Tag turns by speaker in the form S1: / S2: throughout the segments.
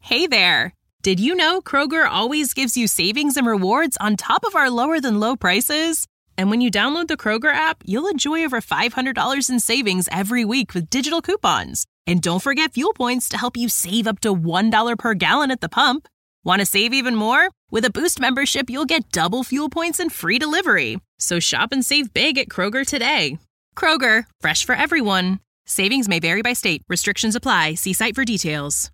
S1: Hey there! Did you know Kroger always gives you savings and rewards on top of our lower-than-low prices? And when you download the Kroger app, you'll enjoy over $500 in savings every week with digital coupons. And don't forget fuel points to help you save up to $1 per gallon at the pump. Want to save even more? With a Boost membership, you'll get double fuel points and free delivery. So shop and save big at Kroger today. Kroger, fresh for everyone. Savings may vary by state. Restrictions apply. See site for details.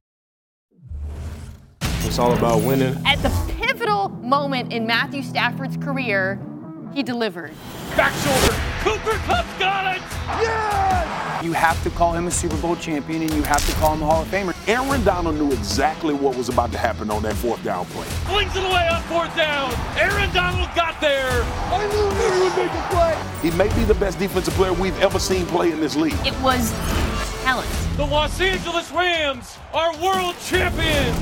S2: It's all about winning.
S3: At the pivotal moment in Matthew Stafford's career, he delivered.
S4: Back shoulder. Cooper Kupp's got it!
S5: Yes! You have to call him a Super Bowl champion, and you have to call him a Hall of Famer.
S6: Aaron Donald knew exactly what was about to happen on that fourth down play.
S4: Flings it away on fourth down. Aaron Donald got there.
S5: I knew he would make a play.
S6: He may be the best defensive player we've ever seen play in this league.
S3: It was talent.
S4: The Los Angeles Rams are world champions.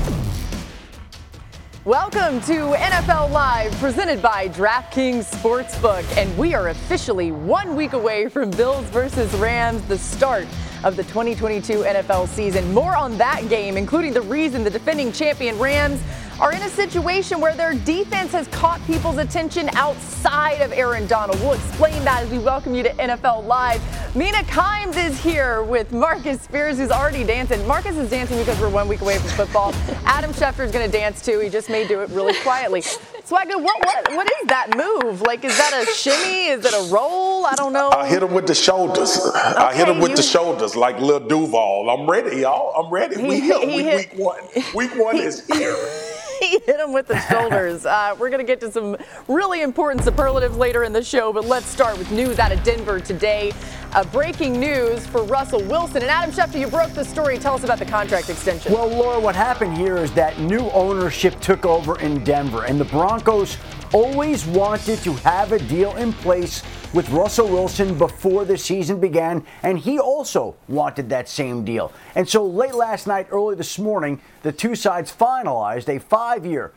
S7: Welcome to NFL Live, presented by DraftKings Sportsbook. And we are officially 1 week away from Bills versus Rams, the start of the 2022 NFL season. More on that game, including the reason the defending champion Rams are in a situation where their defense has caught people's attention outside of Aaron Donald. We'll explain that as we welcome you to NFL Live. Mina Kimes is here with Marcus Spears, who's already dancing. Marcus is dancing because we're 1 week away from football. Adam Schefter is going to dance too. He just may do it really quietly. Swagger, what is that move? Like, is that a shimmy? Is it a roll? I don't know.
S6: I hit him with the shoulders. I hit him with the shoulders like Lil Duval. I'm ready, y'all. I'm ready. Week one. Week one is here.
S7: He hit him with the shoulders. We're going to get to some really important superlatives later in the show, but let's start with news out of Denver today. Breaking news for Russell Wilson. And Adam Schefter, you broke the story. Tell us about the contract extension.
S8: Well, Laura, what happened here is that new ownership took over in Denver, and the Broncos always wanted to have a deal in place with Russell Wilson before the season began, and he also wanted that same deal. And so late last night, early this morning, the two sides finalized a 5-year,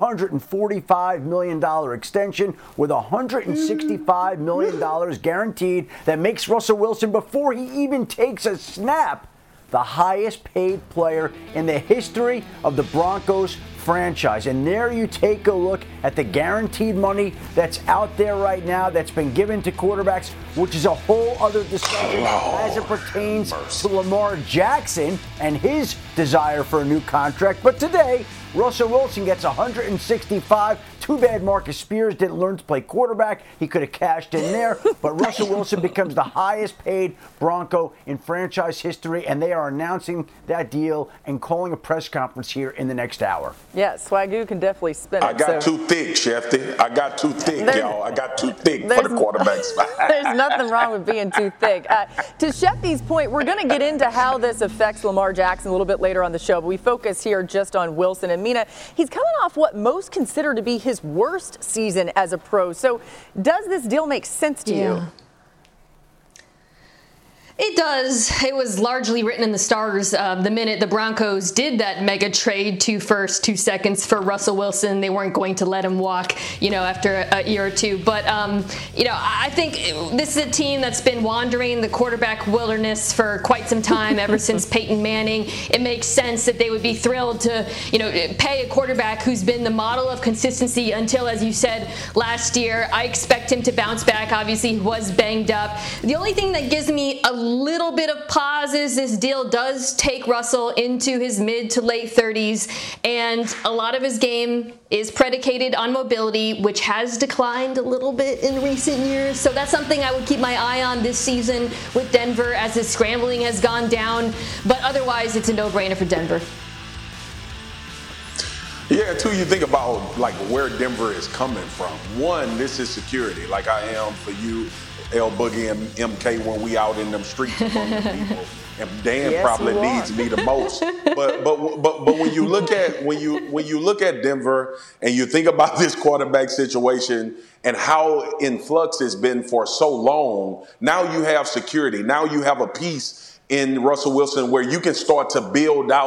S8: $245 million extension with $165 million guaranteed that makes Russell Wilson, before he even takes a snap, the highest paid player in the history of the Broncos franchise. And there you take a look at the guaranteed money that's out there right now that's been given to quarterbacks, which is a whole other discussion as it pertains to Lamar Jackson and his desire for a new contract. But today, Russell Wilson gets $165. Too bad Marcus Spears didn't learn to play quarterback. He could have cashed in there. But Russell Wilson becomes the highest paid Bronco in franchise history, and they are announcing that deal and calling a press conference here in the next hour.
S7: Yeah, Swagoo can definitely spin it.
S6: I got too thick, Shefty. I got too thick, y'all. I got too thick for the quarterback spot.
S7: There's nothing wrong with being too thick. To Shefty's point, we're going to get into how this affects Lamar Jackson a little bit later on the show, but we focus here just on Wilson. And Mina, he's coming off what most consider to be his worst season as a pro. So does this deal make sense to you?
S9: It does. It was largely written in the stars the minute the Broncos did that mega trade, 2 firsts, 2 seconds for Russell Wilson. They weren't going to let him walk, after a year or two. But, I think this is a team that's been wandering the quarterback wilderness for quite some time, ever since Peyton Manning. It makes sense that they would be thrilled to, pay a quarterback who's been the model of consistency until, as you said, last year. I expect him to bounce back. Obviously, he was banged up. The only thing that gives me a little bit of pause is this deal does take Russell into his mid to late 30s, and a lot of his game is predicated on mobility, which has declined a little bit in recent years. So that's something I would keep my eye on this season with Denver as his scrambling has gone down. But otherwise, it's a no-brainer for Denver.
S6: Yeah, until you think about where Denver is coming from. One, this is security, like I am for you, L Boogie and MK, when we out in them streets among the people. And Dan probably needs me the most. But when you look at Denver and you think about this quarterback situation and how in flux it's been for so long, now you have security. Now you have a piece in Russell Wilson where you can start to build out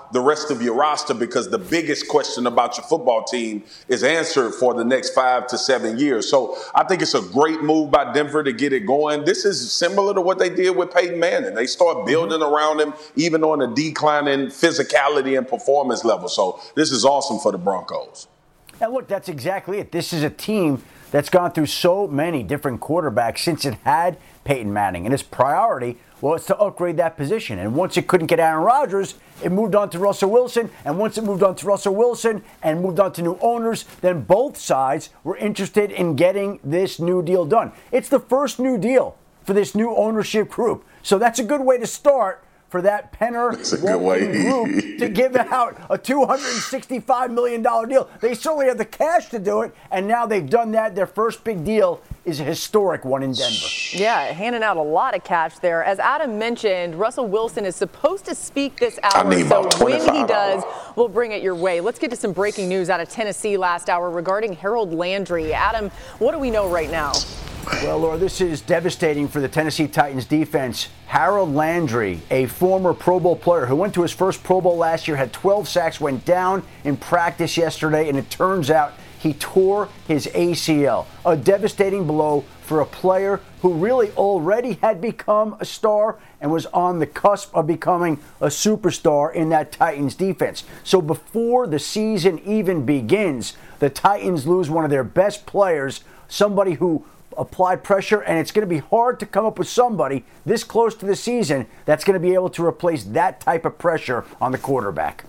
S6: the rest of your roster, because the biggest question about your football team is answered for the next 5 to 7 years. So I think it's a great move by Denver to get it going. This is similar to what they did with Peyton Manning. They start building around him, even on a declining physicality and performance level. So this is awesome for the Broncos.
S8: And look, that's exactly it. This is a team that's gone through so many different quarterbacks since it had Peyton Manning. And its priority was to upgrade that position. And once it couldn't get Aaron Rodgers, it moved on to Russell Wilson. And once it moved on to Russell Wilson and moved on to new owners, then both sides were interested in getting this new deal done. It's the first new deal for this new ownership group. So that's a good way to start for that Penner group to give out a $265 million deal. They certainly have the cash to do it, and now they've done that. Their first big deal is a historic one in Denver.
S7: Yeah, handing out a lot of cash there. As Adam mentioned, Russell Wilson is supposed to speak this hour, so when he does, we'll bring it your way. Let's get to some breaking news out of Tennessee last hour regarding Harold Landry. Adam, what do we know right now?
S8: Well, Laura, this is devastating for the Tennessee Titans defense. Harold Landry, a former Pro Bowl player who went to his first Pro Bowl last year, had 12 sacks, went down in practice yesterday, and it turns out he tore his ACL. A devastating blow for a player who really already had become a star and was on the cusp of becoming a superstar in that Titans defense. So before the season even begins, the Titans lose one of their best players, somebody who applied pressure, and it's going to be hard to come up with somebody this close to the season that's going to be able to replace that type of pressure on the quarterback.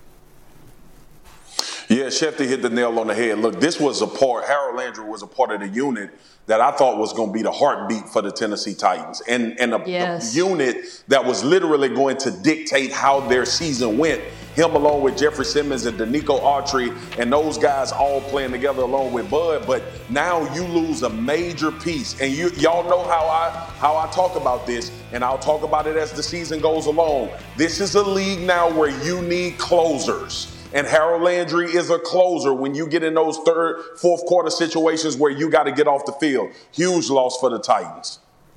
S6: Yeah, Shefty hit the nail on the head. Look, Harold Landry was a part of the unit that I thought was going to be the heartbeat for the Tennessee Titans, and a unit that was literally going to dictate how their season went. Him along with Jeffrey Simmons and Danico Autry and those guys all playing together along with Bud. But now you lose a major piece. And y'all know how I talk about this, and I'll talk about it as the season goes along. This is a league now where you need closers. And Harold Landry is a closer when you get in those third, fourth quarter situations where you got to get off the field. Huge loss for the Titans.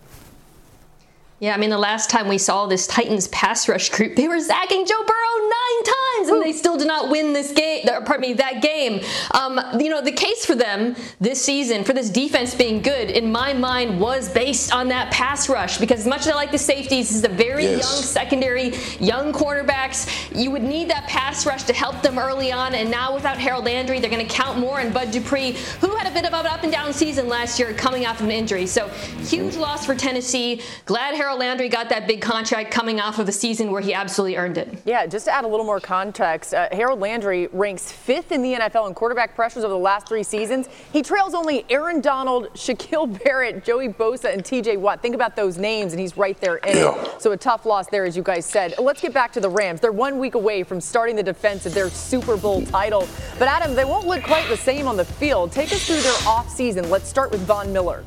S9: Yeah, I mean, the last time we saw this Titans pass rush group, they were sacking Joe Burrow 9 times, and they still did not win this game. That game. The case for them this season, for this defense being good, in my mind, was based on that pass rush. Because as much as I like the safeties, this is a very young secondary, young quarterbacks. You would need that pass rush to help them early on. And now without Harold Landry, they're going to count more on Bud Dupree, who had a bit of an up and down season last year, coming off of an injury. So huge loss for Tennessee. Glad Harold Landry got that big contract coming off of a season where he absolutely earned it.
S7: Yeah, just to add a little more context, Harold Landry ranks 5th in the NFL in quarterback pressures over the last 3 seasons. He trails only Aaron Donald, Shaquille Barrett, Joey Bosa, and TJ Watt. Think about those names, and he's right there in it. So a tough loss there, as you guys said. Let's get back to the Rams. They're 1 week away from starting the defense of their Super Bowl title. But Adam, they won't look quite the same on the field. Take us through their offseason. Let's start with Von Miller.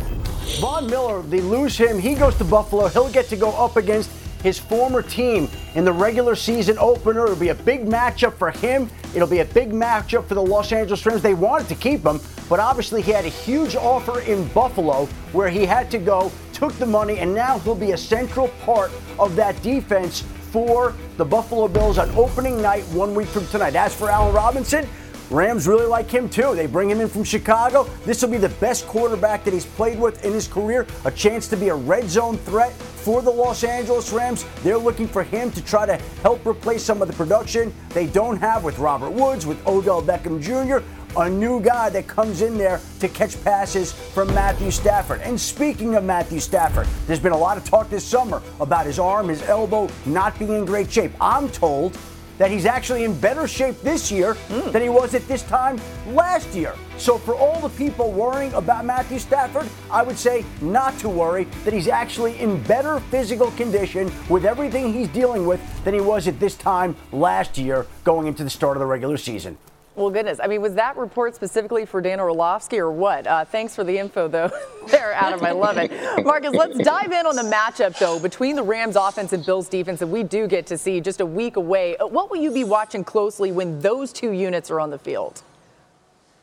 S8: Von Miller, they lose him. He goes to Buffalo. He'll get to go up against his former team in the regular season opener. It'll be a big matchup for him. It'll be a big matchup for the Los Angeles Rams. They wanted to keep him, but obviously he had a huge offer in Buffalo where he had to go, took the money, and now he'll be a central part of that defense for the Buffalo Bills on opening night 1 week from tonight. As for Allen Robinson, Rams really like him too. They bring him in from Chicago. This will be the best quarterback that he's played with in his career. A chance to be a red zone threat for the Los Angeles Rams. They're looking for him to try to help replace some of the production they don't have with Robert Woods, with Odell Beckham Jr., a new guy that comes in there to catch passes from Matthew Stafford. And speaking of Matthew Stafford, there's been a lot of talk this summer about his arm, his elbow not being in great shape. I'm told that he's actually in better shape this year than he was at this time last year. So for all the people worrying about Matthew Stafford, I would say not to worry, that he's actually in better physical condition with everything he's dealing with than he was at this time last year going into the start of the regular season.
S7: Well, goodness. I mean, was that report specifically for Dan Orlovsky or what? Thanks for the info, though. There, Adam. I love it. Marcus, let's dive in on the matchup, though, between the Rams offense and Bills defense that we do get to see just a week away. What will you be watching closely when those two units are on the field?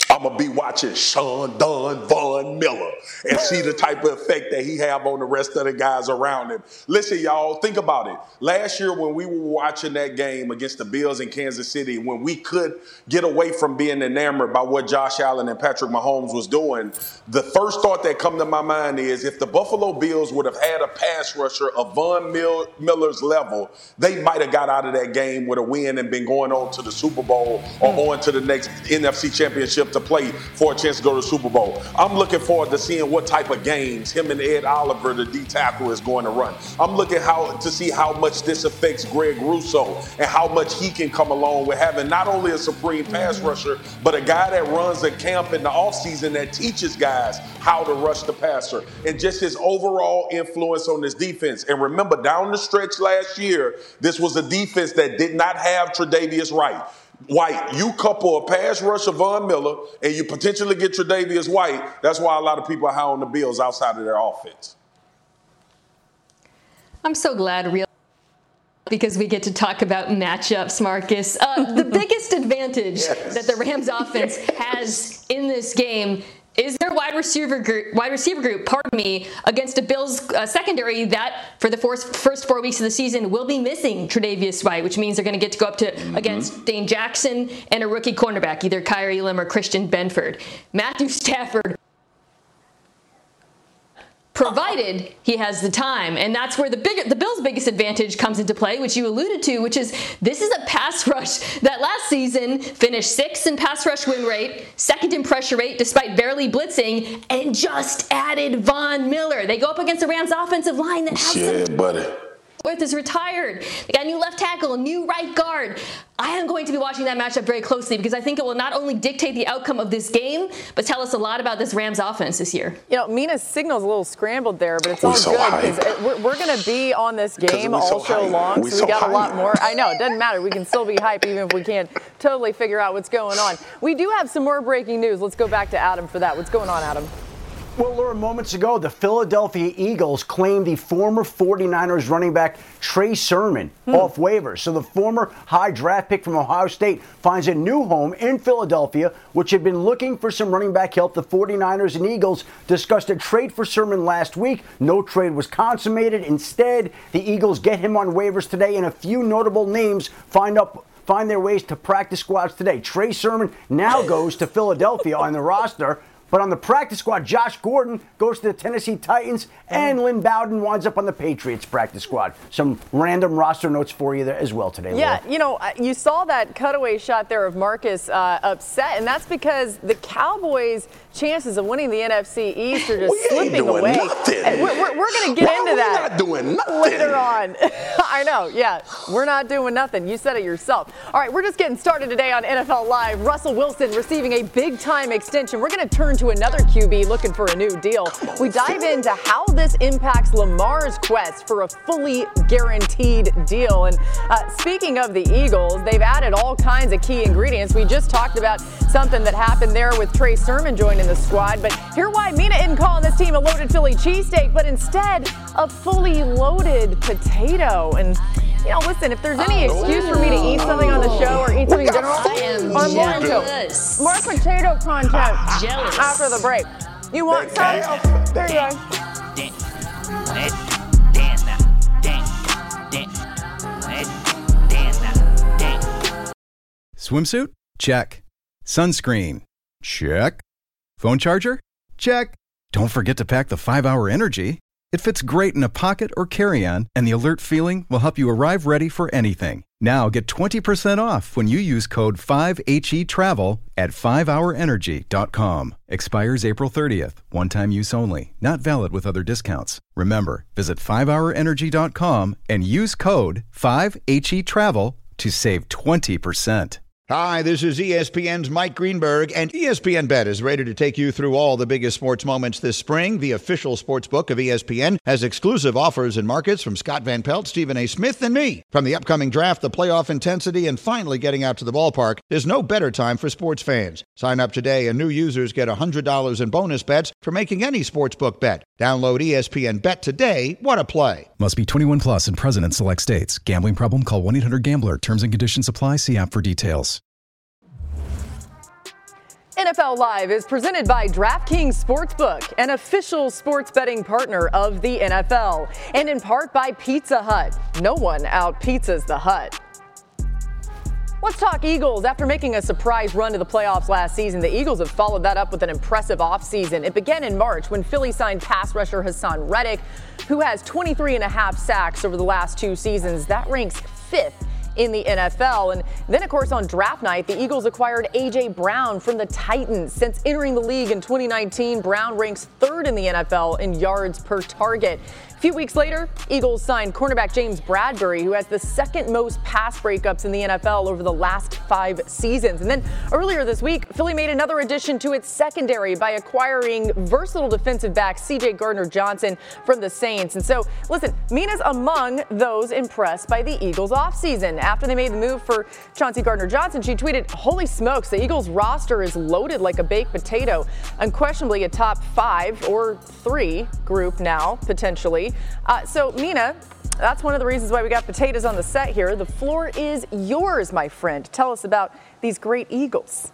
S6: I'm going to be watching Sean Don Von Miller and see the type of effect that he have on the rest of the guys around him. Listen, y'all, think about it. Last year when we were watching that game against the Bills in Kansas City, when we could get away from being enamored by what Josh Allen and Patrick Mahomes was doing, the first thought that come to my mind is if the Buffalo Bills would have had a pass rusher of Von Miller's level, they might have got out of that game with a win and been going on to the Super Bowl or on to the next NFC Championship to play for a chance to go to the Super Bowl. I'm looking forward to seeing what type of games him and Ed Oliver, the D tackle, is going to run. I'm looking to see how much this affects Greg Rousseau and how much he can come along with having not only a supreme pass rusher, but a guy that runs a camp in the offseason that teaches guys how to rush the passer and just his overall influence on this defense. And remember, down the stretch last year, this was a defense that did not have Tre'Davious White, you couple a pass rush of Von Miller and you potentially get Tre'Davious White. That's why a lot of people are high on the Bills outside of their offense.
S9: I'm so glad because we get to talk about matchups, Marcus. The biggest advantage that the Rams offense has in this game is their wide receiver group, against a Bills secondary that for the first 4 weeks of the season will be missing Tre'Davious White, which means they're going to get to go up against Dane Jackson and a rookie cornerback, either Kyrie Elam or Christian Benford. Matthew Stafford, provided he has the time. And that's where the Bills' biggest advantage comes into play, which you alluded to, which is this is a pass rush that last season finished 6th in pass rush win rate, 2nd in pressure rate despite barely blitzing, and just added Von Miller. They go up against the Rams' offensive line that has Worth is retired. They got a new left tackle, a new right guard. I am going to be watching that matchup very closely because I think it will not only dictate the outcome of this game, but tell us a lot about this Rams offense this year.
S7: You know, Mina's signal's a little scrambled there, but it's all good because we're going to be on this game all show long, so we got a lot more. I know, it doesn't matter. We can still be hype even if we can't totally figure out what's going on. We do have some more breaking news. Let's go back to Adam for that. What's going on, Adam?
S8: Well, Laura, moments ago, the Philadelphia Eagles claimed the former 49ers running back Trey Sermon off waivers. So the former high draft pick from Ohio State finds a new home in Philadelphia, which had been looking for some running back help. The 49ers and Eagles discussed a trade for Sermon last week. No trade was consummated. Instead, the Eagles get him on waivers today, and a few notable names find their ways to practice squads today. Trey Sermon now goes to Philadelphia on the roster. But on the practice squad, Josh Gordon goes to the Tennessee Titans, and Lynn Bowden winds up on the Patriots practice squad. Some random roster notes for you there as well today, Laura.
S7: Yeah, you know, you saw that cutaway shot there of Marcus upset, and that's because the Cowboys' chances of winning the NFC East are just slipping away. We're going to get into that
S6: not doing nothing
S7: later on. I know, yeah, we're not doing nothing. You said it yourself. All right, we're just getting started today on NFL Live. Russell Wilson receiving a big-time extension. We're going to turn to another QB looking for a new deal. We dive into how this impacts Lamar's quest for a fully guaranteed deal. And speaking of the Eagles, they've added all kinds of key ingredients. We just talked about something that happened there with Trey Sermon joining the squad. But hear why Mina isn't calling this team a loaded Philly cheesesteak, but instead a fully loaded potato. And you know, listen, if there's any excuse for me to eat something on the show or eat something in general, I'm going to. More potato content after the break. You want some? There you go.
S2: Swimsuit? Check. Sunscreen? Check. Phone charger? Check. Don't forget to pack the 5-Hour Energy. It fits great in a pocket or carry-on, and the alert feeling will help you arrive ready for anything. Now get 20% off when you use code 5HETRAVEL at 5hourenergy.com. Expires April 30th. One-time use only. Not valid with other discounts. Remember, visit 5hourenergy.com and use code 5HETRAVEL to save 20%.
S10: Hi, this is ESPN's Mike Greenberg, and ESPN Bet is ready to take you through all the biggest sports moments this spring. The official sports book of ESPN has exclusive offers and markets from Scott Van Pelt, Stephen A. Smith, and me. From the upcoming draft, the playoff intensity, and finally getting out to the ballpark, there's no better time for sports fans. Sign up today, and new users get $100 in bonus bets for making any sportsbook bet. Download ESPN Bet today. What a play.
S2: Must be 21 plus and present in select states. Gambling problem? Call 1-800-GAMBLER. Terms and conditions apply. See app for details.
S7: NFL Live is presented by DraftKings Sportsbook, an official sports betting partner of the NFL, and in part by Pizza Hut. No one out-pizzas the Hut. Let's talk Eagles. After making a surprise run to the playoffs last season, the Eagles have followed that up with an impressive offseason. It began in March when Philly signed pass rusher Hassan Reddick, who has 23.5 sacks over the last 2 seasons. That ranks 5th in the NFL. And then, of course, on draft night, the Eagles acquired A.J. Brown from the Titans. Since entering the league in 2019, Brown ranks 3rd in the NFL in yards per target. A few weeks later, Eagles signed cornerback James Bradberry, who has the 2nd most pass breakups in the NFL over the last 5 seasons. And then earlier this week, Philly made another addition to its secondary by acquiring versatile defensive back C.J. Gardner-Johnson from the Saints. And so, listen, Mina's among those impressed by the Eagles offseason. After they made the move for Chauncey Gardner-Johnson, she tweeted, "Holy smokes, the Eagles roster is loaded like a baked potato. Unquestionably a top 5 or 3 group now, potentially." So, Mina, that's one of the reasons why we got potatoes on the set here. The floor is yours, my friend. Tell us about these great Eagles.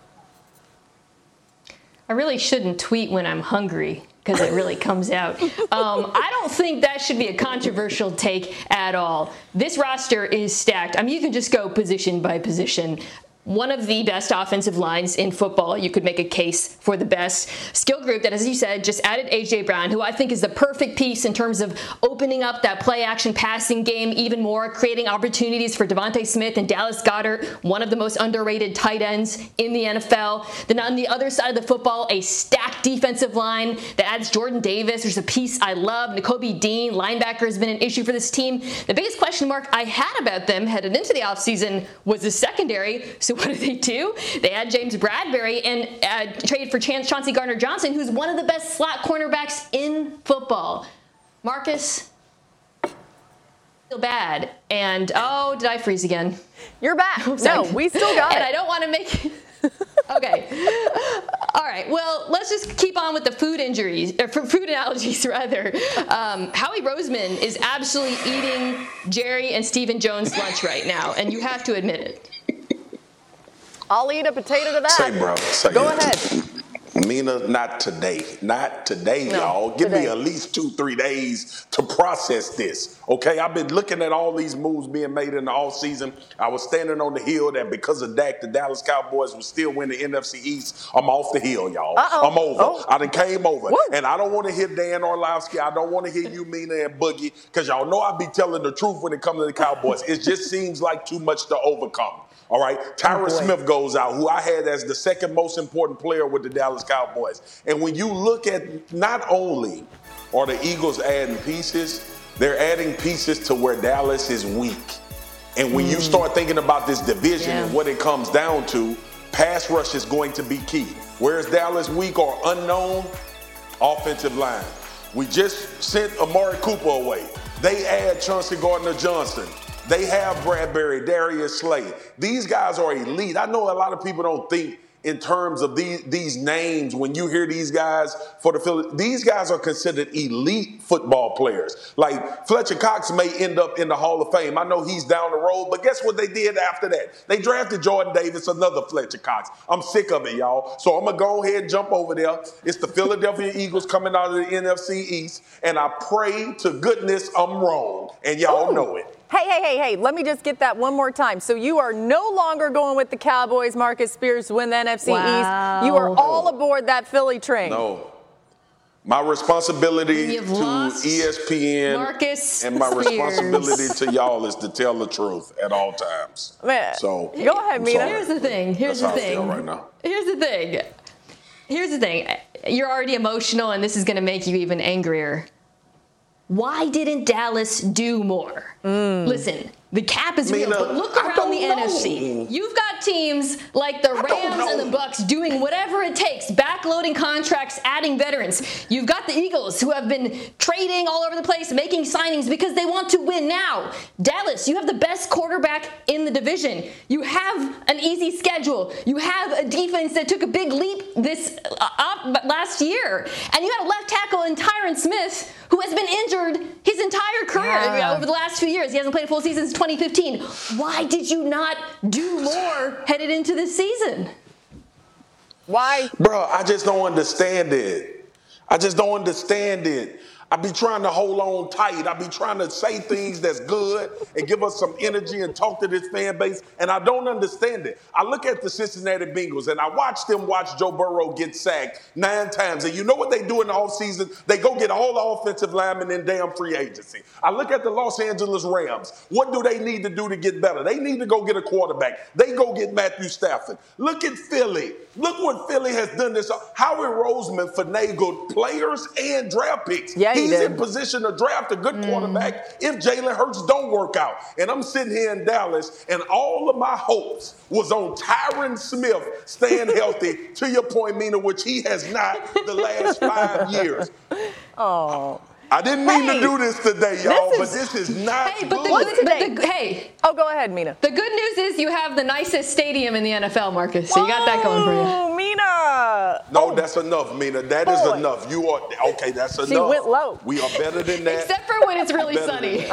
S9: I really shouldn't tweet when I'm hungry because it really comes out. I don't think that should be a controversial take at all. This roster is stacked. I mean, you can just go position by position. One of the best offensive lines in football. You could make a case for the best skill group that, as you said, just added A.J. Brown, who I think is the perfect piece in terms of opening up that play-action passing game even more, creating opportunities for Devontae Smith and Dallas Goedert, one of the most underrated tight ends in the NFL. Then on the other side of the football, a stacked defensive line that adds Jordan Davis. There's a piece I love. Nakobe Dean, linebacker, has been an issue for this team. The biggest question mark I had about them headed into the offseason was the secondary. So what do? They had James Bradberry and traded for Chauncey Gardner-Johnson, who's one of the best slot cornerbacks in football. Marcus, feel bad. And, oh, did I freeze again?
S7: You're back. No, we still got it.
S9: And I don't want to make it. Okay. All right. Well, let's just keep on with the food injuries, or food analogies, rather. Howie Roseman is absolutely eating Jerry and Stephen Jones' lunch right now, and you have to admit it.
S7: I'll eat a potato to that.
S6: Say, bro.
S7: Go ahead.
S6: Mina, not today. Not today,
S7: No,
S6: y'all. Give
S7: today.
S6: me at least 2-3 days to process this. Okay, I've been looking at all these moves being made in the offseason. I was standing on the hill that because of Dak, the Dallas Cowboys will still win the NFC East. I'm off the hill, y'all. I'm over. I done came over.
S7: Woo.
S6: And I don't want to hear Dan Orlovsky. I don't want to hear you, Mina, and Boogie, because y'all know I be telling the truth when it comes to the Cowboys. It just seems like too much to overcome. All right, Tyron Smith goes out, who I had as the 2nd most important player with the Dallas Cowboys. And when you look at, not only are the Eagles adding pieces, they're adding pieces to where Dallas is weak. And when you start thinking about this division and what it comes down to, pass rush is going to be key. Where is Dallas weak or unknown? Offensive line. We just sent Amari Cooper away. They add Chauncey Gardner-Johnson. They have Bradberry, Darius Slay. These guys are elite. I know a lot of people don't think in terms of these names when you hear these guys for the Phillies. These guys are considered elite football players. Like Fletcher Cox may end up in the Hall of Fame. I know he's down the road, but guess what they did after that? They drafted Jordan Davis, another Fletcher Cox. I'm sick of it, y'all. So I'm going to go ahead and jump over there. It's the Philadelphia Eagles coming out of the NFC East, and I pray to goodness I'm wrong, and y'all know it.
S7: Hey, let me just get that one more time. So you are no longer going with the Cowboys, Marcus Spears, to win the NFC East. You are all aboard that Philly train.
S6: No. My responsibility to ESPN
S9: Marcus
S6: and my
S9: Spears.
S6: responsibility to y'all is to tell the truth at all times.
S7: Man,
S6: so
S7: go ahead, Mina.
S9: Here's the thing.
S6: That's how I feel right now.
S9: Here's the thing. You're already emotional, and this is going to make you even angrier. Why didn't Dallas do more? Listen, the cap is real, but look around the NFC. You've got teams like the Rams and the Bucks doing whatever it takes, backloading contracts, adding veterans. You've got the Eagles, who have been trading all over the place, making signings because they want to win now. Dallas, you have the best quarterback in the division. You have an easy schedule. You have a defense that took a big leap this last year. And you got a left tackle in Tyron Smith, who has been injured his entire career over the last few years. He hasn't played a full season since 2015. Why did you not do more headed into this season?
S7: Why?
S6: Bro, I just don't understand it. I be trying to hold on tight. I be trying to say things that's good and give us some energy and talk to this fan base, and I don't understand it. I look at the Cincinnati Bengals, and I watch Joe Burrow get sacked 9 times, and you know what they do in the offseason? They go get all the offensive linemen in damn free agency. I look at the Los Angeles Rams. What do they need to do to get better? They need to go get a quarterback. They go get Matthew Stafford. Look at Philly. Look what Philly has done this. Howie Roseman finagled players and draft picks.
S7: Yeah,
S6: He's in position to draft a good quarterback if Jalen Hurts don't work out. And I'm sitting here in Dallas, and all of my hopes was on Tyron Smith staying healthy, to your point, Mina, which he has not the last 5 years.
S7: Oh.
S6: I didn't mean to do this today, y'all, but this is not good.
S7: Oh, go ahead, Mina.
S9: The good news is you have the nicest stadium in the NFL, Marcus. So you got that going for you.
S7: Oh, Mina.
S6: No, that's enough, Mina. That is enough. You are okay. That's enough.
S7: She went low.
S6: We are better than that.
S9: Except for when it's really sunny.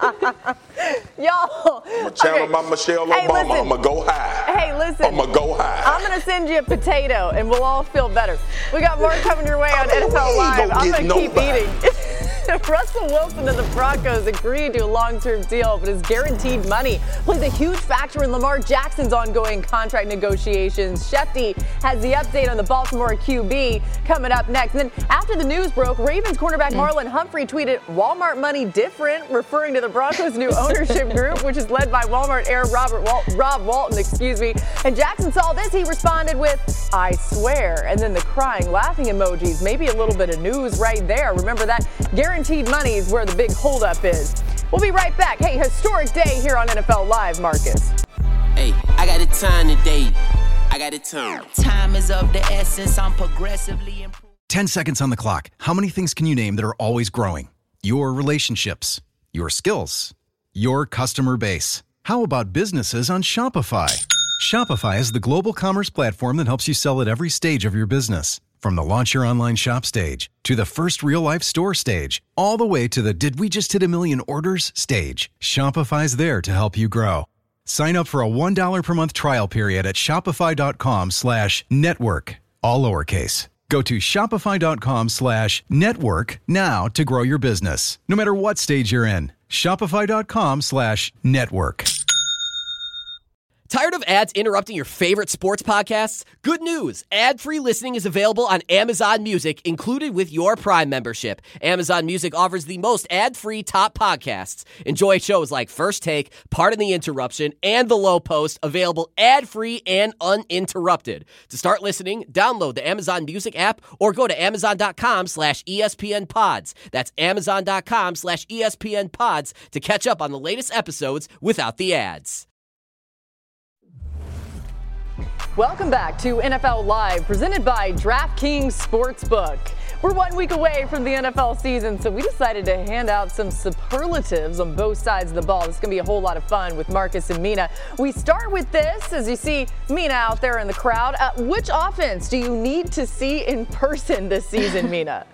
S7: Y'all.
S6: I'm gonna channel my Michelle Obama. I'm gonna go high.
S7: Hey, listen.
S6: I'm gonna go high.
S7: I'm gonna send you a potato, and we'll all feel better. We got more coming your way on NFL Live. I'm gonna keep eating. Russell Wilson and the Broncos agreed to a long-term deal, but his guaranteed money plays a huge factor in Lamar Jackson's ongoing contract negotiations. Shefty has the update on the Baltimore QB coming up next. And then after the news broke, Ravens cornerback Marlon Humphrey tweeted, "Walmart money different," referring to the Broncos' new ownership group, which is led by Walmart heir Rob Walton, And Jackson saw this. He responded with, "I swear," and then the crying, laughing emojis. Maybe a little bit of news right there. Remember that guaranteed money is where the big holdup is. We'll be right back. Hey, historic day here on NFL Live, Marcus.
S11: Hey, I got a time today. I got a time. Time is of the essence. I'm progressively improving.
S2: 10 seconds on the clock. How many things can you name that are always growing? Your relationships, your skills, your customer base. How about businesses on Shopify? Shopify is the global commerce platform that helps you sell at every stage of your business. From the launch your online shop stage, to the first real-life store stage, all the way to the did we just hit a million orders stage, Shopify's there to help you grow. Sign up for a $1 per month trial period at shopify.com/network, all lowercase. Go to shopify.com/network now to grow your business, no matter what stage you're in. Shopify.com/network.
S12: Tired of ads interrupting your favorite sports podcasts? Good news! Ad-free listening is available on Amazon Music, included with your Prime membership. Amazon Music offers the most ad-free top podcasts. Enjoy shows like First Take, Pardon the Interruption, and The Low Post, available ad-free and uninterrupted. To start listening, download the Amazon Music app or go to amazon.com/ESPN Pods. That's amazon.com/ESPN Pods to catch up on the latest episodes without the ads.
S7: Welcome back to NFL Live, presented by DraftKings Sportsbook. We're 1 week away from the NFL season, so we decided to hand out some superlatives on both sides of the ball. It's going to be a whole lot of fun with Marcus and Mina. We start with this, as you see Mina out there in the crowd. Which offense do you need to see in person this season, Mina?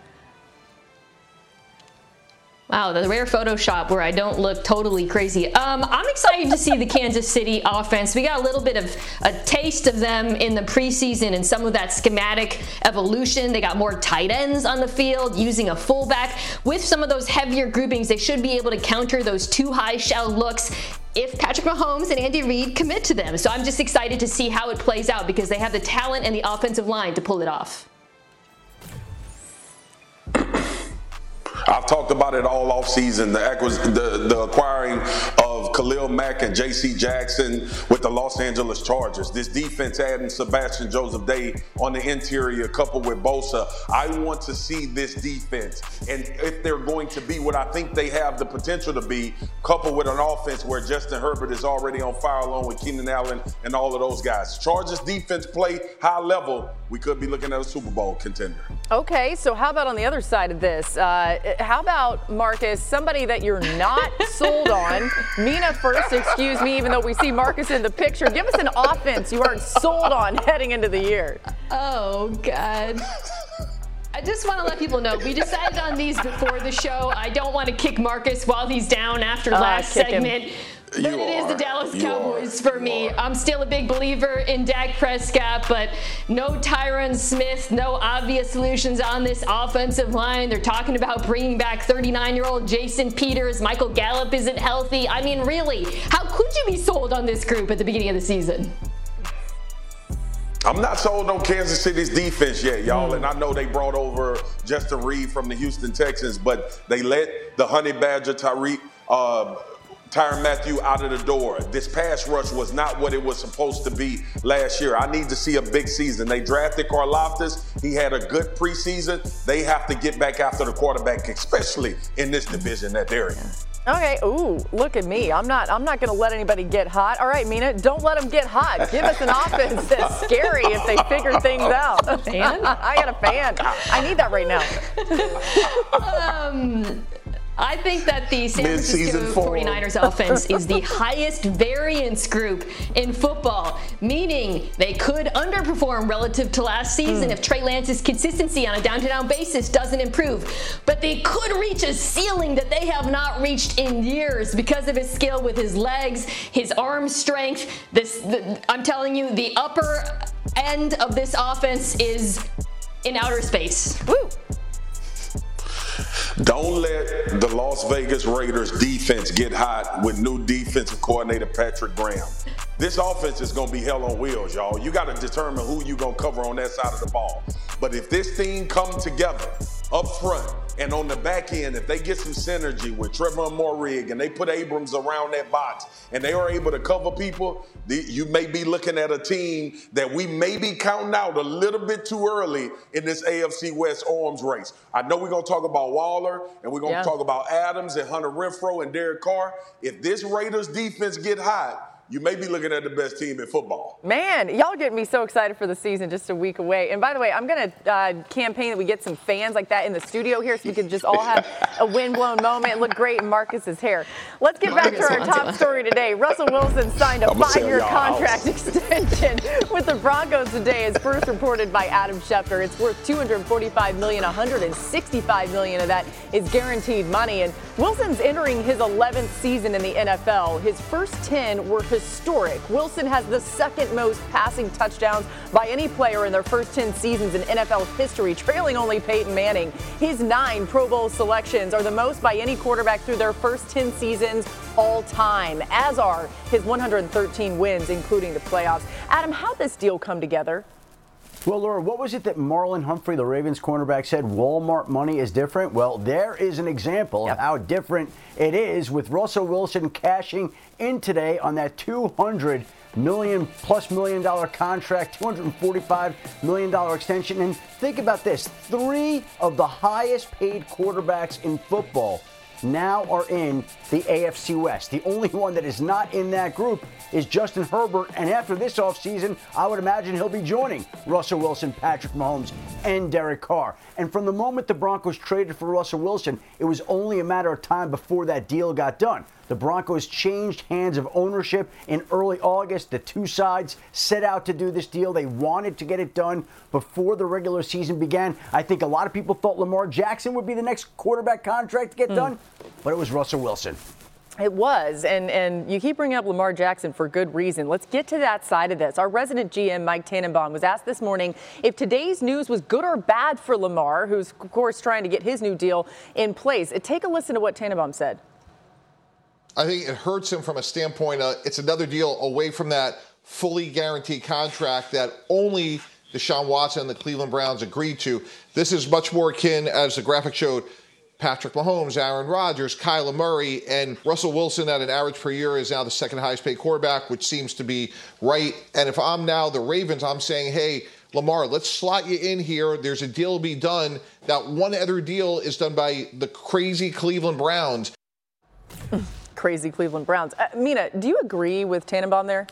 S9: Wow, the rare Photoshop where I don't look totally crazy. I'm excited to see the Kansas City offense. We got a little bit of a taste of them in the preseason and some of that schematic evolution. They got more tight ends on the field using a fullback. With some of those heavier groupings, they should be able to counter those too high shell looks if Patrick Mahomes and Andy Reid commit to them. So I'm just excited to see how it plays out because they have the talent and the offensive line to pull it off.
S6: I've talked about it all offseason, the acquiring of Khalil Mack and J.C. Jackson with the Los Angeles Chargers. This defense adding Sebastian Joseph Day on the interior coupled with Bosa. I want to see this defense, and if they're going to be what I think they have the potential to be, coupled with an offense where Justin Herbert is already on fire along with Keenan Allen and all of those guys. Chargers defense play high level. We could be looking at a Super Bowl contender.
S7: Okay, so how about on the other side of this? How about, Marcus, somebody that you're not sold on? Mina first, excuse me, even though we see Marcus in the picture. Give us an offense you aren't sold on heading into the year.
S9: Oh, God. I just want to let people know, we decided on these before the show. I don't want to kick Marcus while he's down after last segment. But it is the Dallas Cowboys for me. I'm still a big believer in Dak Prescott, but no Tyron Smith, no obvious solutions on this offensive line. They're talking about bringing back 39-year-old Jason Peters. Michael Gallup isn't healthy. I mean, really, how could you be sold on this group at the beginning of the season?
S6: I'm not sold on Kansas City's defense yet, y'all. And I know they brought over Justin Reed from the Houston Texans, but they let the Honey Badger Tyrann Mathieu out of the door. This pass rush was not what it was supposed to be last year. I need to see a big season. They drafted Karlaftis. He had a good preseason. They have to get back after the quarterback, especially in this division that they're in.
S7: Okay, ooh, look at me. I'm not going to let anybody get hot. All right, Mina, don't let them get hot. Give us an offense that's scary if they figure things out. A fan? I got a fan. I need that right now.
S9: I think that the San Francisco 49ers offense is the highest variance group in football, meaning they could underperform relative to last season if Trey Lance's consistency on a down-to-down basis doesn't improve. But they could reach a ceiling that they have not reached in years because of his skill with his legs, his arm strength. I'm telling you, the upper end of this offense is in outer space.
S7: Woo!
S6: Don't let the Las Vegas Raiders defense get hot with new defensive coordinator Patrick Graham. This offense is going to be hell on wheels, y'all. You got to determine who you're going to cover on that side of the ball. But if this team comes together up front and on the back end, if they get some synergy with Trevor Moehrig and they put Abrams around that box and they are able to cover people, you may be looking at a team that we may be counting out a little bit too early in this AFC West arms race. I know we're going to talk about Waller and we're going to talk about Adams and Hunter Renfrow and Derek Carr. If this Raiders defense get hot, you may be looking at the best team in football.
S7: Man, y'all get me so excited for the season just a week away. And by the way, I'm going to campaign that we get some fans like that in the studio here so we can just all have a windblown moment, look great in Marcus's hair. Let's get back to our top story today. Russell Wilson signed a 5-year contract extension with the Broncos today, as first reported by Adam Schefter. It's worth $245 million. $165 million of that is guaranteed money. And Wilson's entering his 11th season in the NFL. His first 10 were historic. Wilson has the second most passing touchdowns by any player in their first 10 seasons in NFL history, trailing only Peyton Manning. His 9 Pro Bowl selections are the most by any quarterback through their first 10 seasons all time, as are his 113 wins, including the playoffs. Adam, how'd this deal come together?
S8: Well, Laura, what was it that Marlon Humphrey, the Ravens cornerback, said Walmart money is different? Well, there is an example of how different it is, with Russell Wilson cashing in today on that $200 million+ contract, $245 million extension. And think about this, 3 of the highest paid quarterbacks in football now are in the AFC West. The only one that is not in that group is Justin Herbert, and after this offseason, I would imagine he'll be joining Russell Wilson, Patrick Mahomes, and Derek Carr. And from the moment the Broncos traded for Russell Wilson, it was only a matter of time before that deal got done. The Broncos changed hands of ownership in early August. The two sides set out to do this deal. They wanted to get it done before the regular season began. I think a lot of people thought Lamar Jackson would be the next quarterback contract to get done, but it was Russell Wilson.
S7: It was, and you keep bringing up Lamar Jackson for good reason. Let's get to that side of this. Our resident GM, Mike Tannenbaum, was asked this morning if today's news was good or bad for Lamar, who's, of course, trying to get his new deal in place. Take a listen to what Tannenbaum said.
S13: I think it hurts him from a standpoint it's another deal away from that fully guaranteed contract that only Deshaun Watson and the Cleveland Browns agreed to. This is much more akin, as the graphic showed, Patrick Mahomes, Aaron Rodgers, Kyler Murray, and Russell Wilson at an average per year is now the second highest paid quarterback, which seems to be right. And if I'm now the Ravens, I'm saying, hey, Lamar, let's slot you in here. There's a deal to be done. That one other deal is done by the crazy Cleveland Browns.
S7: Crazy Cleveland Browns. Mina, do you agree with Tannenbaum there?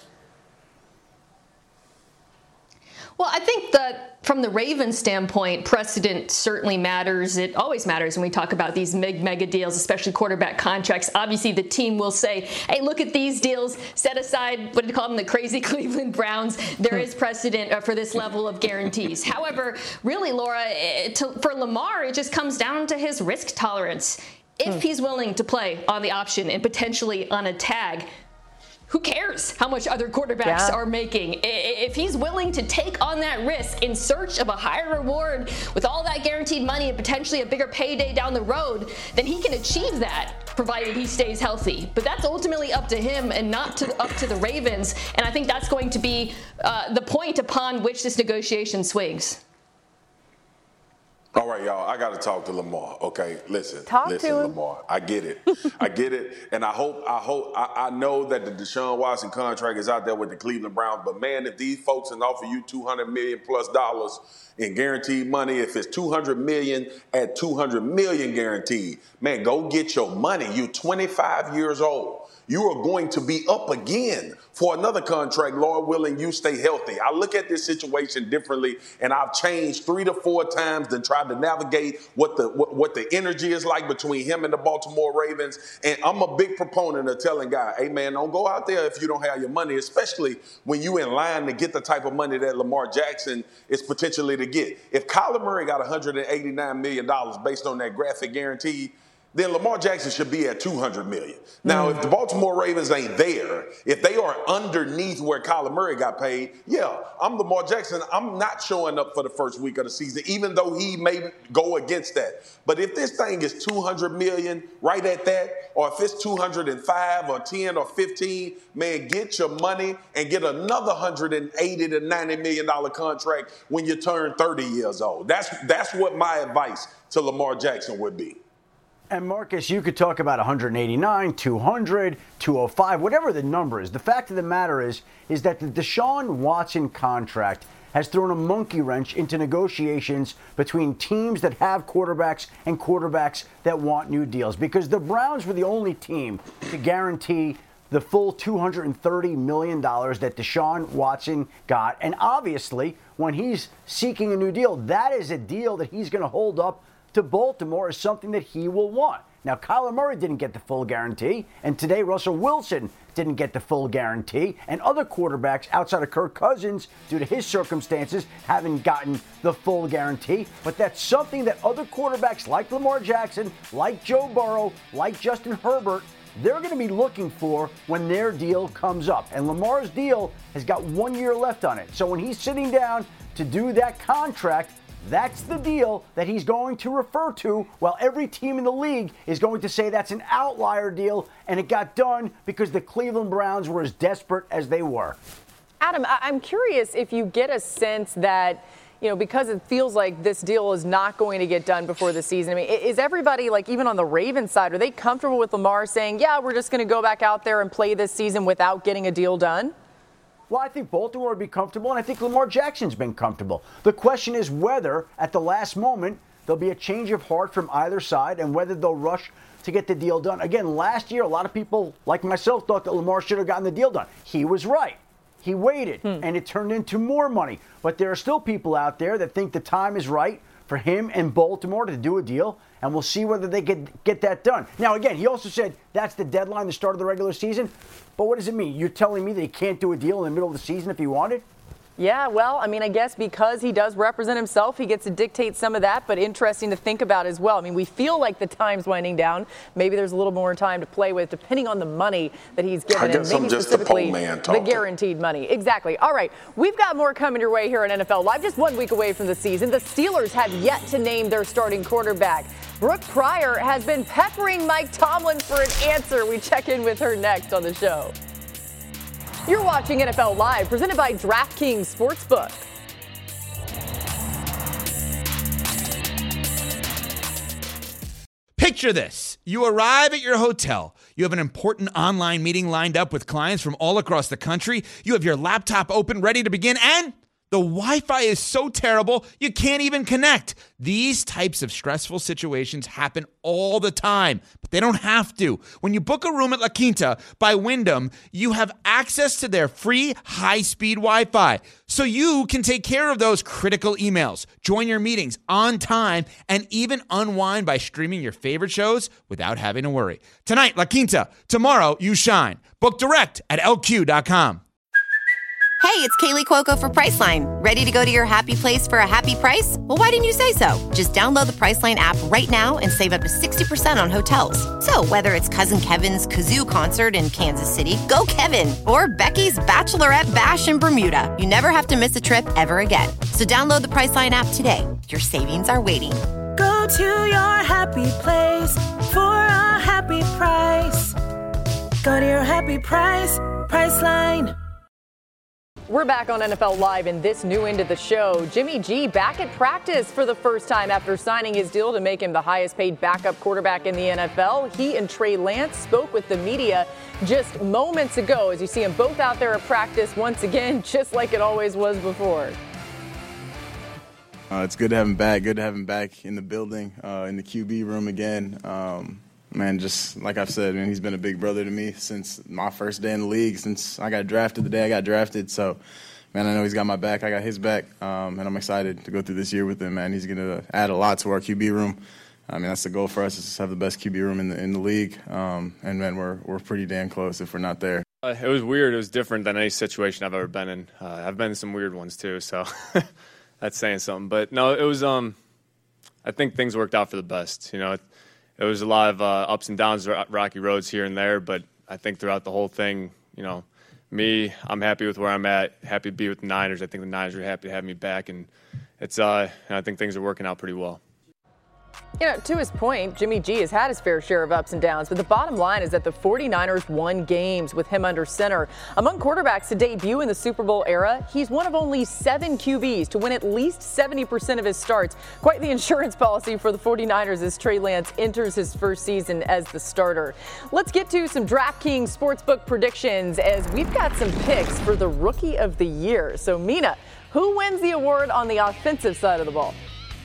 S9: Well, I think that from the Ravens standpoint, precedent certainly matters. It always matters when we talk about these mega deals, especially quarterback contracts. Obviously, the team will say, hey, look at these deals. Set aside, what do you call them, the crazy Cleveland Browns. There is precedent for this level of guarantees. However, really, Laura, for Lamar, it just comes down to his risk tolerance. If he's willing to play on the option and potentially on a tag, who cares how much other quarterbacks are making? If he's willing to take on that risk in search of a higher reward with all that guaranteed money and potentially a bigger payday down the road, then he can achieve that, provided he stays healthy. But that's ultimately up to him and not up to the Ravens. And I think that's going to be the point upon which this negotiation swings.
S6: All right, y'all, I got to talk to Lamar, okay? Listen,
S7: Lamar.
S6: I get it. And I know that the Deshaun Watson contract is out there with the Cleveland Browns, but man, if these folks can offer you $200 million plus in guaranteed money, if it's $200 million at $200 million guaranteed, man, go get your money. You're 25 years old. You are going to be up again for another contract, Lord willing, you stay healthy. I look at this situation differently, and I've changed 3 to 4 times and tried to navigate what the energy is like between him and the Baltimore Ravens. And I'm a big proponent of telling guys, hey, man, don't go out there if you don't have your money, especially when you in line to get the type of money that Lamar Jackson is potentially to get. If Kyler Murray got $189 million based on that graphic guarantee, then Lamar Jackson should be at $200 million. Now, if the Baltimore Ravens ain't there, if they are underneath where Kyler Murray got paid, yeah, I'm Lamar Jackson. I'm not showing up for the first week of the season, even though he may go against that. But if this thing is $200 million right at that, or if it's 205 or 10 or 15, man, get your money and get another $180 to $90 million contract when you turn 30 years old. That's what my advice to Lamar Jackson would be.
S8: And Marcus, you could talk about 189, 200, 205, whatever the number is. The fact of the matter is that the Deshaun Watson contract has thrown a monkey wrench into negotiations between teams that have quarterbacks and quarterbacks that want new deals. Because the Browns were the only team to guarantee the full $230 million that Deshaun Watson got. And obviously, when he's seeking a new deal, that is a deal that he's going to hold up to Baltimore is something that he will want. Now, Kyler Murray didn't get the full guarantee, and today Russell Wilson didn't get the full guarantee, and other quarterbacks outside of Kirk Cousins, due to his circumstances, haven't gotten the full guarantee. But that's something that other quarterbacks like Lamar Jackson, like Joe Burrow, like Justin Herbert, they're going to be looking for when their deal comes up. And Lamar's deal has got 1 year left on it. So when he's sitting down to do that contract, that's the deal that he's going to refer to, while every team in the league is going to say that's an outlier deal, and it got done because the Cleveland Browns were as desperate as they were.
S7: Adam, I'm curious if you get a sense that, because it feels like this deal is not going to get done before the season. I mean, is everybody, like even on the Ravens side, are they comfortable with Lamar saying, yeah, we're just going to go back out there and play this season without getting a deal done?
S8: Well, I think Baltimore would be comfortable, and I think Lamar Jackson's been comfortable. The question is whether, at the last moment, there'll be a change of heart from either side and whether they'll rush to get the deal done. Again, last year, a lot of people, like myself, thought that Lamar should have gotten the deal done. He was right. He waited, and it turned into more money. But there are still people out there that think the time is right for him and Baltimore to do a deal, and we'll see whether they get that done. Now, again, he also said that's the deadline, the start of the regular season. But what does it mean? You're telling me that he can't do a deal in the middle of the season if he wanted?
S7: Yeah, well, I mean, I guess because he does represent himself, he gets to dictate some of that, but interesting to think about as well. I mean, we feel like the time's winding down. Maybe there's a little more time to play with, depending on the money that he's given, and maybe specifically the guaranteed money. Exactly. All right, we've got more coming your way here on NFL Live. Just 1 week away from the season, the Steelers have yet to name their starting quarterback. Brooke Pryor has been peppering Mike Tomlin for an answer. We check in with her next on the show. You're watching NFL Live, presented by DraftKings Sportsbook.
S14: Picture this. You arrive at your hotel. You have an important online meeting lined up with clients from all across the country. You have your laptop open, ready to begin, and the Wi-Fi is so terrible, you can't even connect. These types of stressful situations happen all the time, but they don't have to. When you book a room at La Quinta by Wyndham, you have access to their free high-speed Wi-Fi, so you can take care of those critical emails, join your meetings on time, and even unwind by streaming your favorite shows without having to worry. Tonight, La Quinta. Tomorrow, you shine. Book direct at LQ.com.
S15: Hey, it's Kaylee Cuoco for Priceline. Ready to go to your happy place for a happy price? Well, why didn't you say so? Just download the Priceline app right now and save up to 60% on hotels. So whether it's Cousin Kevin's Kazoo Concert in Kansas City, go Kevin, or Becky's Bachelorette Bash in Bermuda, you never have to miss a trip ever again. So download the Priceline app today. Your savings are waiting.
S16: Go to your happy place for a happy price. Go to your happy price, Priceline.
S7: We're back on NFL Live in this new end of the show. Jimmy G back at practice for the first time after signing his deal to make him the highest paid backup quarterback in the NFL. He and Trey Lance spoke with the media just moments ago as you see them both out there at practice once again, just like it always was before.
S17: It's good to have him back. Good to have him back in the building, in the QB room again. Man, just like I've said, man, he's been a big brother to me since my first day in the league, since I got drafted, the day I got drafted. So, man, I know he's got my back. I got his back, and I'm excited to go through this year with him, man. He's going to add a lot to our QB room. I mean, that's the goal for us, is to have the best QB room in the league. And, man, we're pretty damn close if we're not there.
S18: It was weird. It was different than any situation I've ever been in. I've been in some weird ones too, so that's saying something. But, no, it was I think things worked out for the best, you know. It was a lot of ups and downs, rocky roads here and there, but I think throughout the whole thing, you know, I'm happy with where I'm at, happy to be with the Niners. I think the Niners are happy to have me back, and I think things are working out pretty well.
S7: You know, to his point, Jimmy G has had his fair share of ups and downs, but the bottom line is that the 49ers won games with him under center. Among quarterbacks to debut in the Super Bowl era, he's one of only 7 QBs to win at least 70% of his starts. Quite the insurance policy for the 49ers as Trey Lance enters his first season as the starter. Let's get to some DraftKings Sportsbook predictions as we've got some picks for the Rookie of the Year. So, Mina, who wins the award on the offensive side of the ball?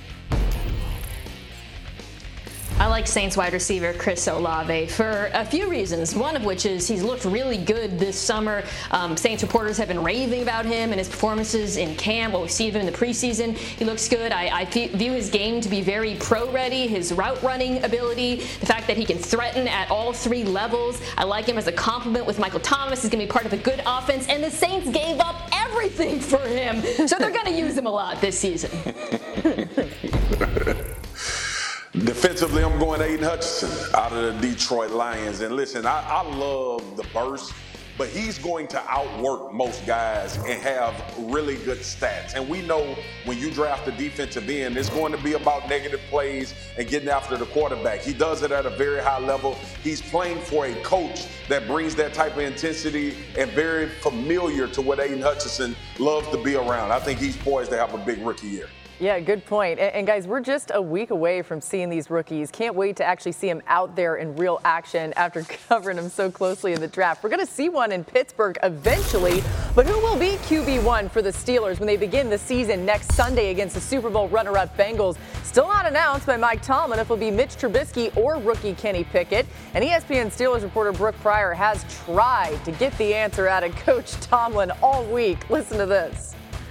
S9: I like Saints wide receiver Chris Olave for a few reasons, one of which is he's looked really good this summer. Saints reporters have been raving about him and his performances in camp. What we see of him in the preseason, he looks good. I view his game to be very pro-ready, his route running ability, the fact that he can threaten at all 3 levels. I like him as a complement with Michael Thomas. He's going to be part of a good offense, and the Saints gave up everything for him, so they're going to use him a lot this season.
S6: Defensively, I'm going Aiden Hutchinson out of the Detroit Lions. And listen, I love the burst, but he's going to outwork most guys and have really good stats. And we know when you draft a defensive end, it's going to be about negative plays and getting after the quarterback. He does it at a very high level. He's playing for a coach that brings that type of intensity and very familiar to what Aiden Hutchinson loves to be around. I think he's poised to have a big rookie year.
S7: Yeah, good point. And guys, we're just a week away from seeing these rookies. Can't wait to actually see them out there in real action after covering them so closely in the draft. We're going to see one in Pittsburgh eventually, but who will be QB1 for the Steelers when they begin the season next Sunday against the Super Bowl runner-up Bengals? Still not announced by Mike Tomlin if it'll be Mitch Trubisky or rookie Kenny Pickett. And ESPN Steelers reporter Brooke Pryor has tried to get the answer out of Coach Tomlin all week. Listen to this.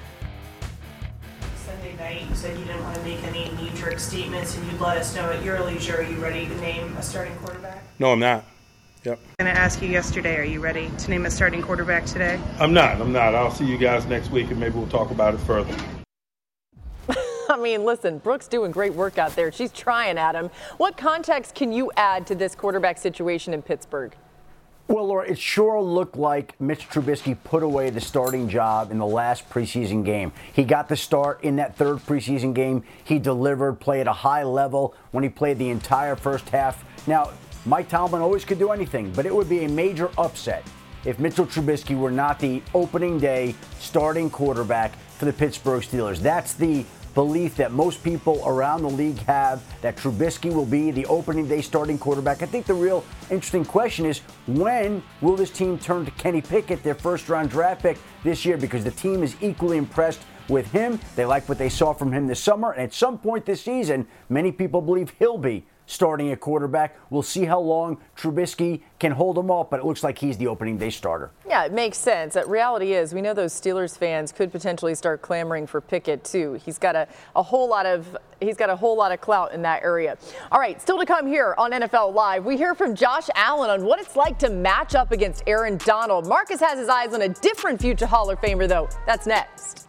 S19: Night, you said you didn't want to make any knee-jerk statements, and you'd let us know at your leisure. Are you ready to name a starting quarterback?
S20: No, I'm not. Yep.
S19: I'm going to ask you yesterday, are you ready to name a starting quarterback today?
S20: I'm not. I'll see you guys next week, and maybe we'll talk about it further.
S7: I mean, listen, Brooke's doing great work out there. She's trying at him. What context can you add to this quarterback situation in Pittsburgh?
S8: Well, Laura, it sure looked like Mitch Trubisky put away the starting job in the last preseason game. He got the start in that 3rd preseason game. He delivered, played at a high level when he played the entire first half. Now, Mike Tomlin always could do anything, but it would be a major upset if Mitchell Trubisky were not the opening day starting quarterback for the Pittsburgh Steelers. That's the belief that most people around the league have, that Trubisky will be the opening day starting quarterback. I think the real interesting question is, when will this team turn to Kenny Pickett, their first-round draft pick this year? Because the team is equally impressed with him. They like what they saw from him this summer. And at some point this season, many people believe he'll be starting at quarterback. We'll see how long Trubisky can hold him off, but it looks like he's the opening day starter.
S7: Yeah, it makes sense. The reality is we know those Steelers fans could potentially start clamoring for Pickett too. He's got a whole lot of clout in that area. All right, still to come here on NFL Live, we hear from Josh Allen on what it's like to match up against Aaron Donald. Marcus has his eyes on a different future Hall of Famer though. That's next.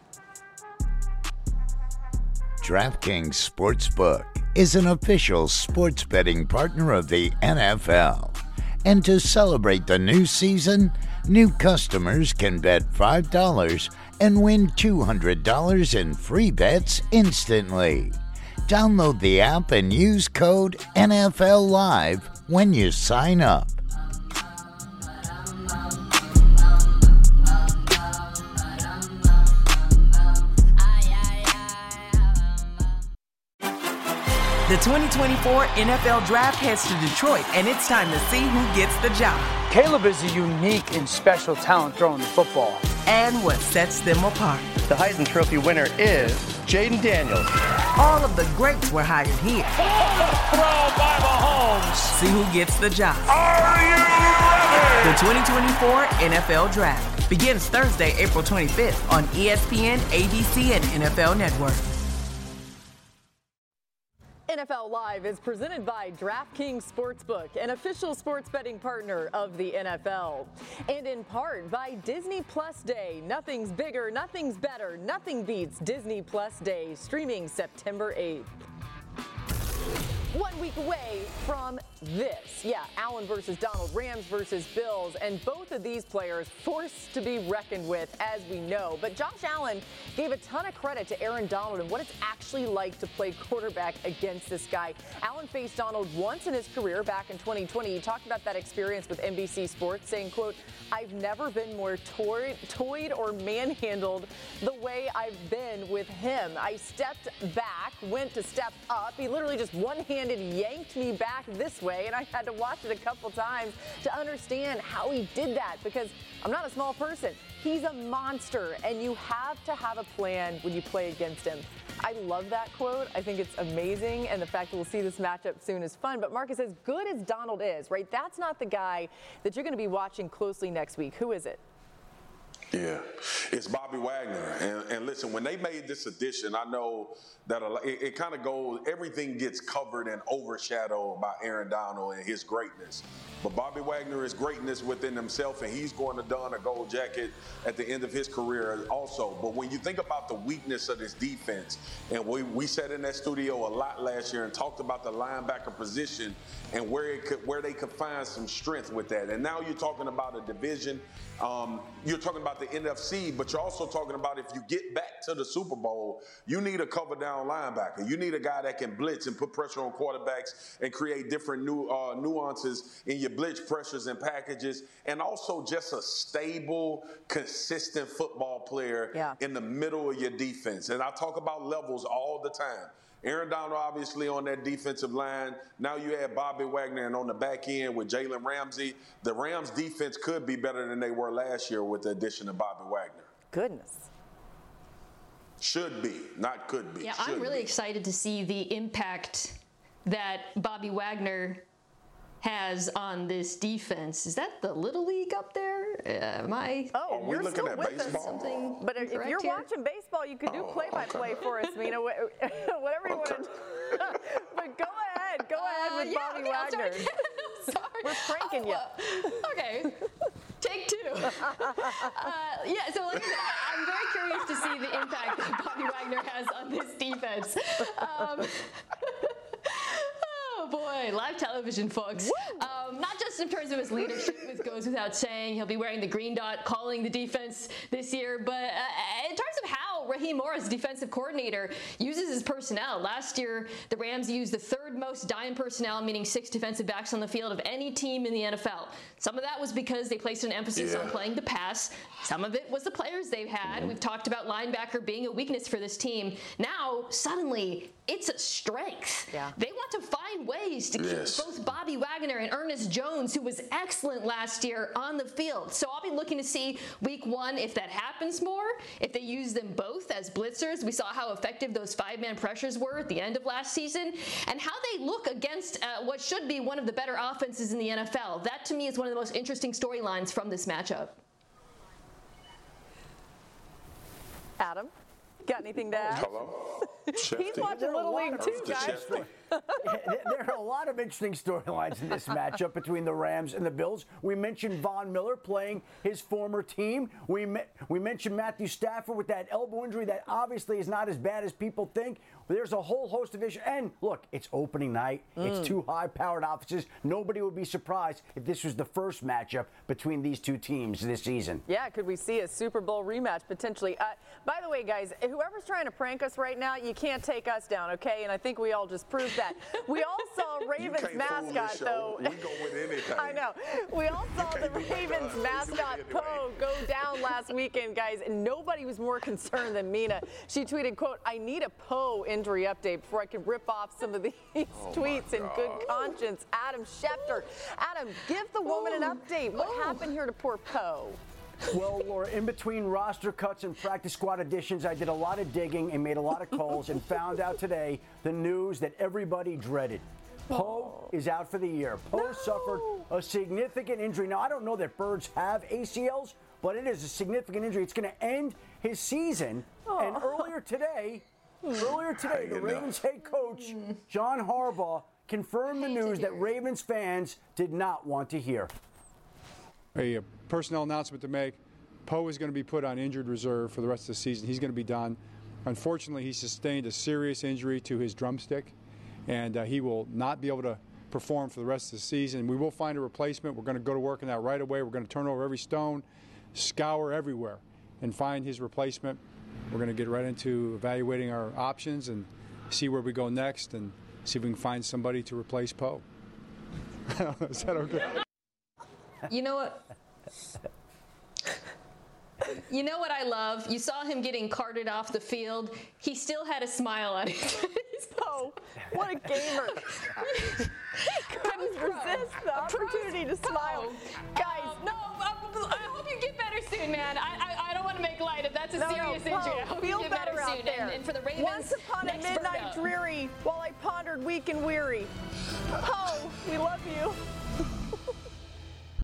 S21: DraftKings Sportsbook is an official sports betting partner of the NFL. And to celebrate the new season, new customers can bet $5 and win $200 in free bets instantly. Download the app and use code NFL Live when you sign up.
S16: The 2024 NFL Draft heads to Detroit, and it's time to see who gets the job.
S5: Caleb is a unique and special talent throwing the football.
S16: And what sets them apart.
S22: The Heisman Trophy winner is Jaden Daniels.
S16: All of the greats were hired here.
S4: Throw by Mahomes.
S16: See who gets the job.
S4: Are you ready?
S16: The 2024 NFL Draft begins Thursday, April 25th on ESPN, ABC, and NFL Network.
S7: NFL Live is presented by DraftKings Sportsbook, an official sports betting partner of the NFL. And in part by Disney Plus Day. Nothing's bigger, nothing's better, nothing beats Disney Plus Day, streaming September 8th. 1 week away from this. Yeah, Allen versus Donald, Rams versus Bills, and both of these players forced to be reckoned with, as we know. But Josh Allen gave a ton of credit to Aaron Donald and what it's actually like to play quarterback against this guy. Allen faced Donald once in his career back in 2020. He talked about that experience with NBC Sports, saying, quote, "I've never been more toyed or manhandled the way I've been with him. I stepped back, went to step up. He literally just one-handed yanked me back this way, and I had to watch it a couple times to understand how he did that, because I'm not a small person. He's a monster, and you have to have a plan when you play against him." I love that quote. I think it's amazing, and the fact that we'll see this matchup soon is fun. But Marcus, as good as Donald is, right, that's not the guy that you're going to be watching closely next week. Who is it?
S6: Yeah, it's Bobby Wagner. And listen, when they made this addition, I know that it kind of goes, everything gets covered and overshadowed by Aaron Donald and his greatness. But Bobby Wagner is greatness within himself, and he's going to don a gold jacket at the end of his career also. But when you think about the weakness of this defense, and we sat in that studio a lot last year and talked about the linebacker position and where they could find some strength with that. And now you're talking about a division. You're talking about the NFC, but you're also talking about if you get back to the Super Bowl, you need a cover down linebacker. You need a guy that can blitz and put pressure on quarterbacks and create different nuances in your blitz pressures and packages, and also just a stable, consistent football player in the middle of your defense. And I talk about levels all the time. Aaron Donald obviously on that defensive line. Now you add Bobby Wagner, and on the back end with Jalen Ramsey, the Rams defense could be better than they were last year with the addition of Bobby Wagner.
S7: Goodness.
S6: Should be, not could be.
S9: Yeah, I'm really excited to see the impact that Bobby Wagner has on this defense. Is that the Little League up there? Am I?
S7: Oh,
S6: are we looking at
S7: baseball? But if you're watching baseball, you can do play-by-play for us, Mina. Whatever you want to do. But go ahead with Bobby Wagner.
S9: Sorry.
S7: We're pranking you.
S9: Okay. Take two. So like I said, I'm very curious to see the impact that Bobby Wagner has on this defense. Oh boy, live television, folks. Not just in terms of his leadership, which goes without saying. He'll be wearing the green dot, calling the defense this year. But in terms of how Raheem Morris, defensive coordinator, uses his personnel. Last year, the Rams used the third most dime personnel, meaning 6 defensive backs on the field of any team in the NFL. Some of that was because they placed an emphasis on playing the pass. Some of it was the players they've had. We've talked about linebacker being a weakness for this team. Now, suddenly, it's a strength. They want to find ways to keep both Bobby Wagner and Ernest Jones, who was excellent last year, on the field. So I'll be looking to see week 1 if that happens more, if they use them both as blitzers. We saw how effective those 5-man pressures were at the end of last season, and how they look against what should be one of the better offenses in the NFL. That, to me, is one of the most interesting storylines from this matchup.
S7: Adam, got anything to add?
S6: Hello?
S7: He's watching Little League too, guys.
S8: There are a lot of interesting storylines in this matchup between the Rams and the Bills. We mentioned Von Miller playing his former team. We mentioned Matthew Stafford with that elbow injury that obviously is not as bad as people think. But there's a whole host of issues. And look, it's opening night. It's two high-powered offenses. Nobody would be surprised if this was the first matchup between these two teams this season.
S7: Yeah, could we see a Super Bowl rematch potentially? By the way, guys, whoever's trying to prank us right now, you can't take us down, okay? And I think we all just proved that. We all saw Ravens mascot, though.
S6: We go with anything.
S7: I know. We all saw the Ravens mascot, Poe, go down last weekend, guys, and nobody was more concerned than Mina. She tweeted, quote, "I need a Poe injury update before I can rip off some of these tweets in good conscience." Adam Schefter. Adam, give the woman an update. What happened here to poor Poe?
S8: Well, Laura, in between roster cuts and practice squad additions, I did a lot of digging and made a lot of calls and found out today the news that everybody dreaded. Poe is out for the year. Poe suffered a significant injury. Now, I don't know that birds have ACLs, but it is a significant injury. It's going to end his season. And earlier today, the Ravens head coach, John Harbaugh, confirmed the news that Ravens fans did not want to hear.
S1: A personnel announcement to make. Poe is going to be put on injured reserve for the rest of the season. He's going to be done. Unfortunately, he sustained a serious injury to his drumstick, and he will not be able to perform for the rest of the season. We will find a replacement. We're going to go to work on that right away. We're going to turn over every stone, scour everywhere, and find his replacement. We're going to get right into evaluating our options and see where we go next and see if we can find somebody to replace Poe. Is that okay?
S9: You know what? You know what I love? You saw him getting carted off the field. He still had a smile on his face.
S7: Oh, what a gamer. He couldn't resist the opportunity to smile. Guys,
S9: no, I hope you get better soon, man. I don't want to make light of that's a serious injury. I hope you get better soon. And for the Ravens,
S7: once upon a midnight dreary, while I pondered weak and weary. Poe, we love you.